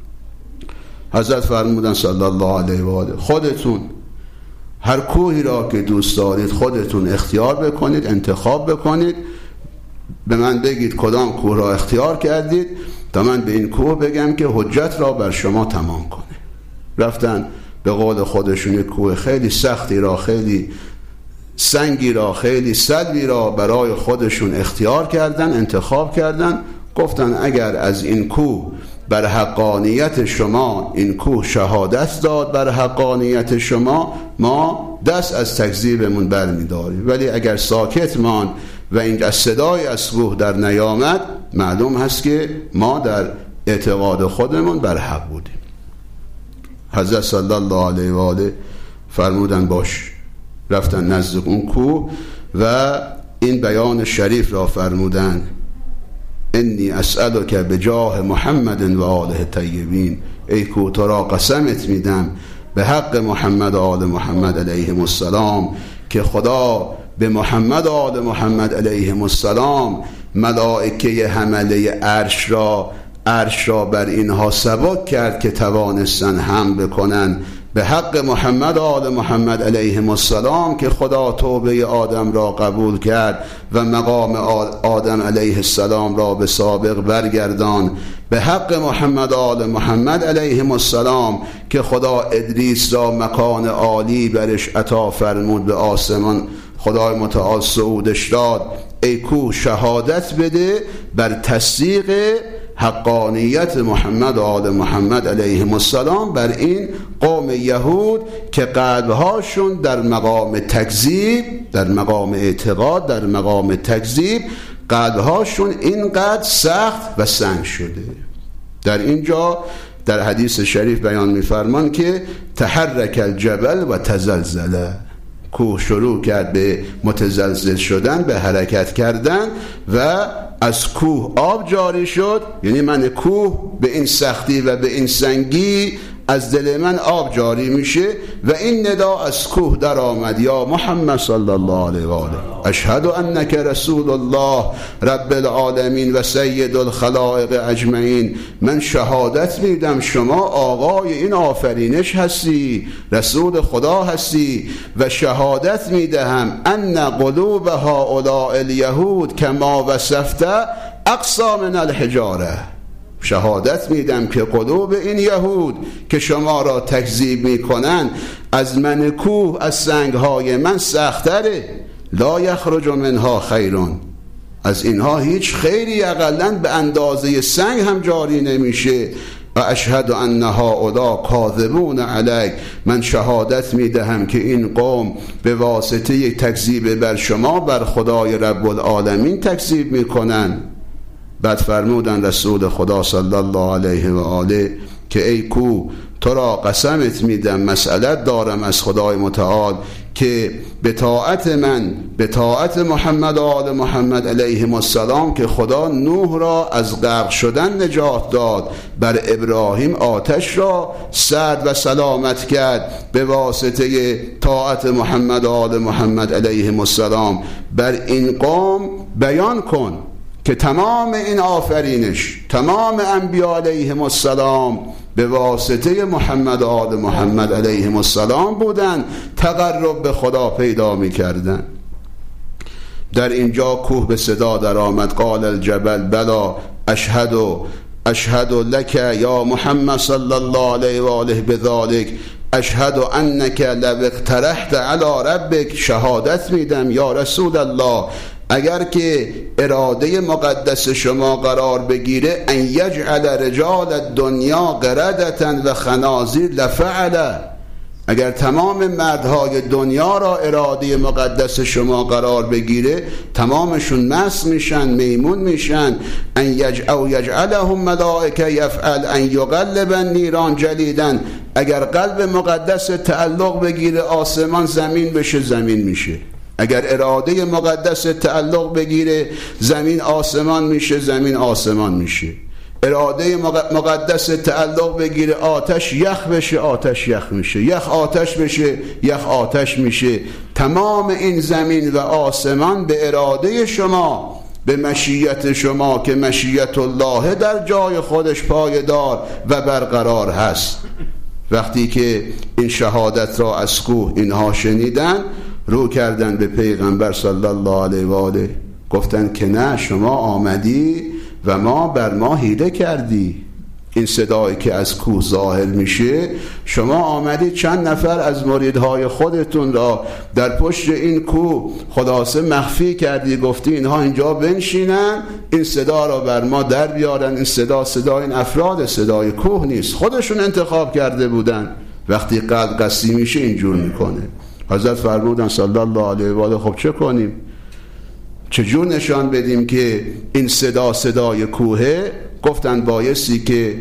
حضرت فرمودن صلی الله علیه و آله خودتون هر کوهی را که دوست دارید خودتون اختیار بکنید، انتخاب بکنید، به من بگید کدام کوه را اختیار کردید تا من به این کوه بگم که حجت را بر شما تمام کنه. رفتن به قول خودشون یک کوه خیلی سختی را، خیلی سنگی را، خیلی سلبی را برای خودشون اختیار کردن، انتخاب کردن. گفتن اگر از این کوه بر حقانیت شما، این کوه شهادت داد بر حقانیت شما، ما دست از تکذیبمون بر می‌داریم، ولی اگر ساکت مان و این از صدای از کوه در نیامد، معلوم هست که ما در اعتقاد خودمون بر حق بودیم. حضرت صلی الله علیه و آله فرمودن باش. رفتن نزد اون کوه و این بیان شریف را فرمودن: انی اسألک بجاه محمد و آله طیبین. ای کوه تو را قسمت میدم به حق محمد و آل محمد علیهم السلام که خدا به محمد و آل محمد علیهم السلام ملائکه حمله عرش را بر اینها سبک کرد که توانستن هم بکنن. به حق محمد و آل محمد علیهم السلام که خدا توبه آدم را قبول کرد و مقام آدم علیه السلام را به سابق برگردان. به حق محمد و آل محمد علیهم السلام که خدا ادریس را مکان عالی برش عطا فرمود، به آسمان خدای متعال صعودش داد. ای کوه شهادت بده بر تصدیق حقانیت محمد و آل محمد علیهم السلام بر این قوم یهود که قلبهاشون در مقام تکذیب، در مقام اعتقاد، در مقام تکذیب قلبهاشون اینقدر سخت و سنگ شده. در اینجا در حدیث شریف بیان می‌فرمان که تحرک الجبل و تزلزل. کوه شروع کرد به متزلزل شدن، به حرکت کردن و از کوه آب جاری شد. یعنی من کوه به این سختی و به این سنگی از دل من آب جاری میشه و این ندا از کوه در آمد: یا محمد صلی الله علیه و آله اشهد انک رسول الله رب العالمین و سید الخلائق اجمعین. من شهادت میدم شما آقای این آفرینش هستی، رسول خدا هستی، و شهادت میدهم ان قلوب هؤلاء الیهود کما وصفت اقسى من الحجاره. شهادت میدم که قلوب این یهود که شما را تکذیب میکنن از من کوه، از سنگهای من سختره. لا یخرج منها خیرون. از اینها هیچ خیری اقلن به اندازه سنگ هم جاری نمیشه. و اشهد ان هؤلاء کاذبون علیک. من شهادت میدهم که این قوم به واسطه تکذیب بر شما بر خدای رب العالمین تکذیب میکنن. بعد فرمودن رسول خدا صلی الله علیه و آله که ای کوه تو را قسمت میدم، مسئلت دارم از خدای متعال که به طاعت من، به طاعت محمد و آل محمد علیهم السلام که خدا نوح را از غرق شدن نجات داد، بر ابراهیم آتش را سرد و سلامت کرد به واسطه طاعت محمد و آل محمد علیهم السلام. بر این قوم بیان کن که تمام این آفرینش، تمام انبیاء علیهم السلام به واسطه محمد و آل محمد علیهم السلام بودن، تقرب به خدا پیدا می کردن. در اینجا کوه به صدا در آمد: قال الجبل بلا اشهد لک یا محمد صلی الله علیه و آله بذالک اشهد انک لو اقترحت علی ربک. شهادت میدم یا رسول الله اگر که اراده مقدس شما قرار بگیره ان یجعل رجال الدنیا قردة و خنازیر لفعل. اگر تمام مردهای دنیا را اراده مقدس شما قرار بگیره تمامشون مست میشن، میمون میشن. ان یجعلهم ملائکه یفعل ان یقلب النیران جلیدا. اگر قلب مقدس تعلق بگیره آسمان زمین بشه، زمین میشه. اگر اراده مقدس تعلق بگیره زمین آسمان میشه، زمین آسمان میشه. اراده مقدس تعلق بگیره آتش یخ بشه، آتش یخ میشه. یخ آتش بشه، یخ آتش میشه. تمام این زمین و آسمان به اراده شما، به مشیت شما که مشیت الله در جای خودش پایدار و برقرار هست. وقتی که این شهادت را از کوه اینها شنیدن، رو کردن به پیغمبر صلی الله علیه و آله، گفتن که نه، شما آمدی و ما بر ما حیله کردی. این صدایی که از کوه ظاهر میشه، شما آمدید چند نفر از مریدهای خودتون را در پشت این کوه خلاصه مخفی کردی، گفتی اینها اینجا بنشینن، این صدا را بر ما در بیارن. این صدا این افراد، صدای کوه نیست، خودشون انتخاب کرده بودن. وقتی قلب قسی میشه اینجور میکنه. حضرت فرمودن صلی الله علیه و آله خب چه کنیم؟ چجور نشان بدیم که این صدای کوهه؟ گفتن بایستی که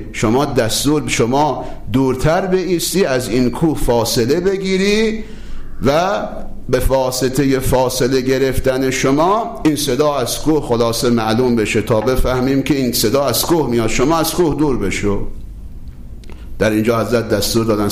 شما دورتر بایستی، از این کوه فاصله بگیری و به واسطه فاصله گرفتن شما این صدا از کوه خلاصه معلوم بشه، تا بفهمیم که این صدا از کوه میاد، شما از کوه دور بشو. در اینجا حضرت دستور دادن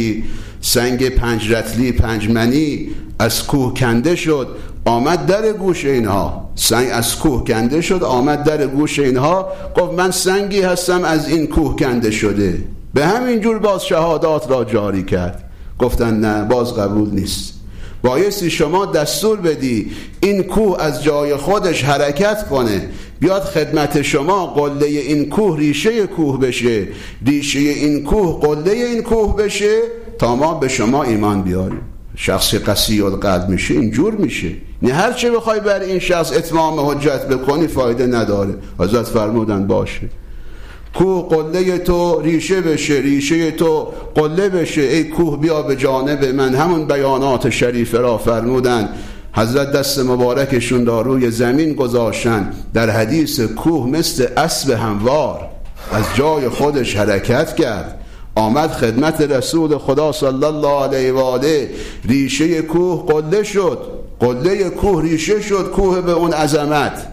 سنگ 5 رطلی 5 منی از کوه کنده شد، آمد در گوش اینها. سنگ از کوه کنده شد، آمد در گوش اینها، گفت من سنگی هستم از این کوه کنده شده. به همین جور باز شهادات را جاری کرد. گفتن نه، باز قبول نیست. بایستی شما دستور بدی این کوه از جای خودش حرکت کنه، بیاد خدمت شما، قله این کوه ریشه کوه بشه، ریشه این کوه قله این کوه بشه، تا ما به شما ایمان بیاریم. شخص قسی القلب میشه، اینجور میشه. نه هر چه بخوای بر این شخص اتمام حجت بکنی فایده نداره. حضرت فرمودن باشه، کوه قله تو ریشه بشه، ریشه تو قله بشه. ای کوه بیا به جانب من. همون بیانات شریفه را فرمودن. حضرت دست مبارکشون را روی زمین گذاشتن. در حدیث کوه مثل اسب هموار از جای خودش حرکت کرد، آمد خدمت رسول خدا صلی الله علیه و آله. ریشه کوه قله شد، قله کوه ریشه شد، کوه به اون عظمت.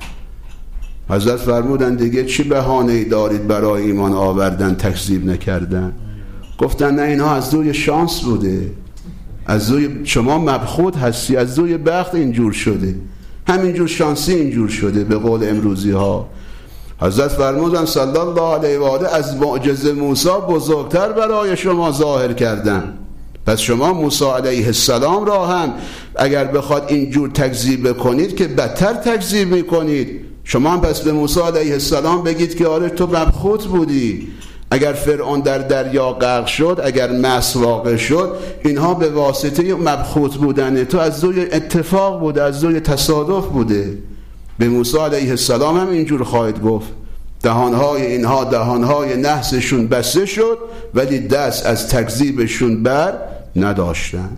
حضرت فرمودن دیگه چی بهانه‌ای دارید برای ایمان آوردن تکذیب نکردن؟ گفتن نه، اینها از روی شانس بوده، از روی شما مبخوت هستی، از روی بخت اینجور شده، همینجور شانسی اینجور شده. به قول امروزی ها حضرت فرمودن صلی الله علیه و آله از معجزه موسی بزرگتر برای شما ظاهر کردن. پس شما موسی علیه السلام را هم اگر بخواد اینجور تکذیب کنید که بدتر تکذیب میکنید. شما هم پس به موسی علیه السلام بگید که آره تو مبخوت بودی. اگر فرعون در دریا غرق شد، اگر مس واقع شد، اینها به واسطه مبخوت بودن تو از روی اتفاق بوده، از روی تصادف بوده. به موسی علیه السلام هم اینجور خواهید گفت. دهانهای اینها دهانهای نحسشون بسته شد، ولی دست از تکذیبشون بر نداشتن.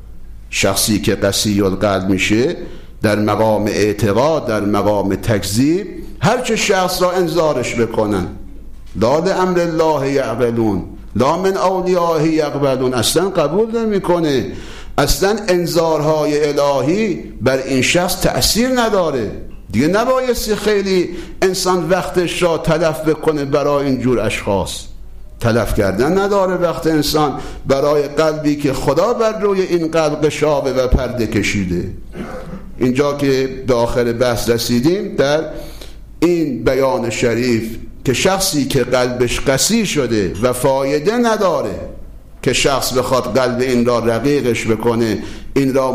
شخصی که قسی القلب میشه در مقام اعتقاد، در مقام تکذیب، هرچه شخص را انذارش بکنن، لا لامر الله یعقلون لا من اولیائه یقبلون، اصلا قبول نمیکنه. اصلا انذارهای الهی بر این شخص تأثیر نداره. دیگه نبایستی خیلی انسان وقتش را تلف بکنه برای اینجور اشخاص. تلف کردن نداره وقت انسان برای قلبی که خدا بر روی این قلب غشاوه و پرده کشیده. اینجا که به آخر بحث رسیدیم در این بیان شریف که شخصی که قلبش قسی شده و فایده نداره که شخص بخواد قلب این را رقیقش بکنه، این را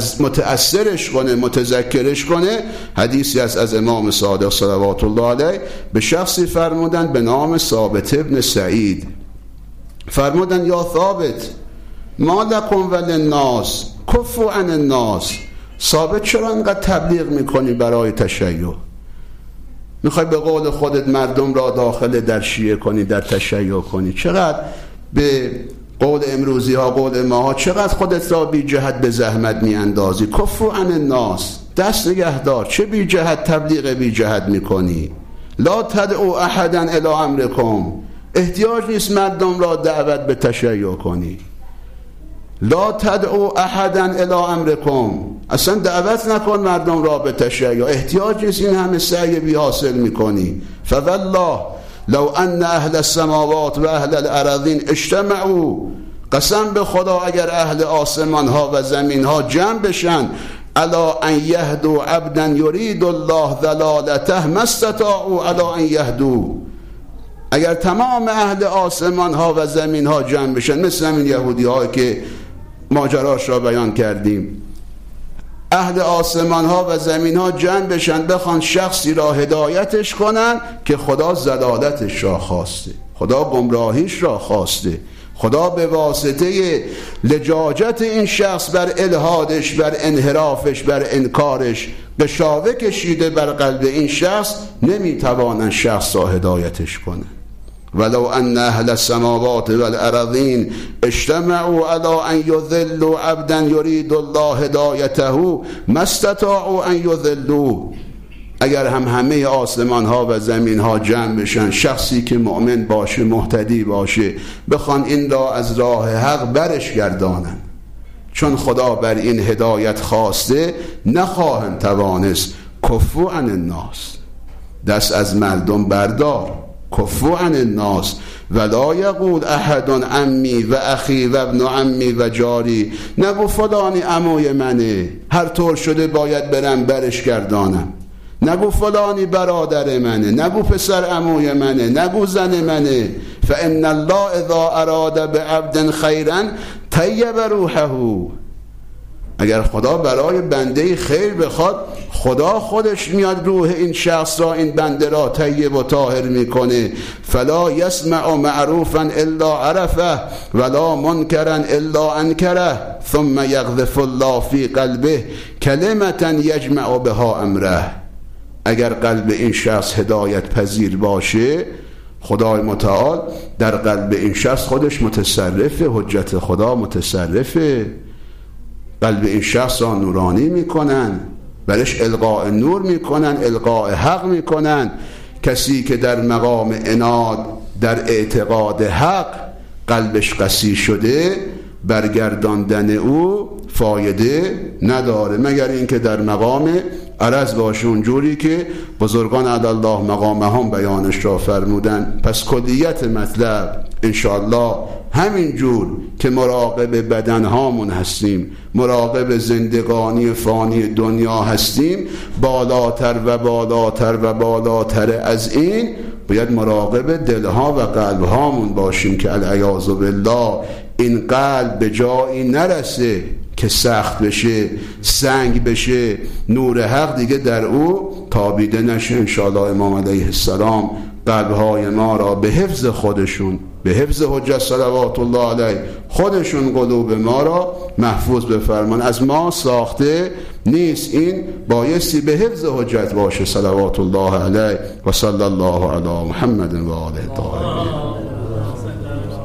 متأثرش کنه، متذکرش کنه. حدیثی است از امام صادق صلوات الله علیه، به شخصی فرمودن به نام ثابت ابن سعید. فرمودن یا ثابت ما لکم وللناس کفوا عن الناس. ثابت چرا انقدر تبلیغ میکنی برای تشیع؟ میخوای به قول خودت مردم را داخل در شیعه کنی، در تشیع کنی؟ چقدر به قول امروزی ها، قول ما ها، چقدر خودت را بی جهت به زحمت می اندازی. کفوا عن الناس، دست نگهدار. چه بی جهت تبلیغ بی جهت میکنی؟ لا تدعو احدا الی امرکم، احتیاج نیست مردم را دعوت به تشیع کنی. لا تدعو احدا الی امرکم، اصلا دعوت نکن مردم را به تشیع، احتیاج نیست این همه سعی بی حاصل میکنی. فوالله لو ان اهل السماوات و اهل الارضین اجتمعوا، قسم به خدا اگر اهل آسمان ها و زمین ها جمع بشن، الا ان یهدوا عبدا یرید الله ضلالته ما استطاعوا الا ان یهدوا، اگر تمام اهل آسمان ها و زمین ها جمع بشن، مثل همین یهودی هایی که ماجراش را بیان کردیم، اهل آسمان ها و زمین ها جمع بشن بخوان شخصی را هدایتش کنن که خدا ضلالتش را خواسته، خدا گمراهیش را خواسته، خدا به واسطه لجاجت این شخص بر الحادش، بر انحرافش، بر انکارش قشاوه کشیده بر قلب این شخص، نمیتوانن شخص را هدایتش کنن. ولو ان اهل السماوات والارضین اجتمعوا علی ان یضلوا عبدا یرید الله هدایته ما استطاعوا ان یضلوه، اگر همه آسمان ها و زمین ها جمع بشن، شخصی که مؤمن باشه، مهتدی باشه، بخوان این را از راه حق برش گردانن، چون خدا بر این هدایت خواسته، نخواهند توانست. کفو عن الناس، دست از مردم بردار. کفو عن الناس ولا یقول احد عمی و اخی و ابن عمی و جاری، نگو فلانی عموی منه، هر طور شده باید برم برش گردانم، نگو فلانی برادر منه، نگو پسر عموی منه، نگو زن منه. فان الله اذا اراد بعبد خیرا طیب روحه، اگر خدا برای بنده خیر بخواد، خدا خودش میاد روح این شخص را، این بنده را طیب و طاهر میکنه. فلا یسمع معروفا الا عرفه ولا منکرا الا انکره ثم یقذف الله فی قلبه کلمة یجمع بها امره، اگر قلب این شخص هدایت پذیر باشه، خدای متعال در قلب این شخص خودش متصرفه، حجت خدا متصرفه، قلب این شخص را نورانی میکنن، برش القاء نور میکنن، القاء حق میکنن. کسی که در مقام عناد، در اعتقاد حق قلبش قسی شده، برگرداندن او فایده نداره، مگر اینکه در مقام عرض باشه، اونجوری که بزرگان عدالله مقامهم بیانش را فرمودن. پس کلیت مطلب انشاءالله همین جور که مراقب بدنهامون هستیم، مراقب زندگانی فانی دنیا هستیم، بالاتر و بالاتر و بالاتر از این باید مراقب دلها و قلبهامون باشیم که العیاذ بالله این قلب به جایی نرسه که سخت بشه، سنگ بشه، نور حق دیگه در او تابیده نشه. انشاءالله امام علیه السلام قلبهای ما را به حفظ خودشون، به حفظ حجت صلوات الله علیه خودشون قلوب ما را محفوظ بفرمان. از ما ساخته نیست، این بایستی به حفظ حجت باشه صلوات الله علیه و صلی الله علی محمد و آله الطاهرین.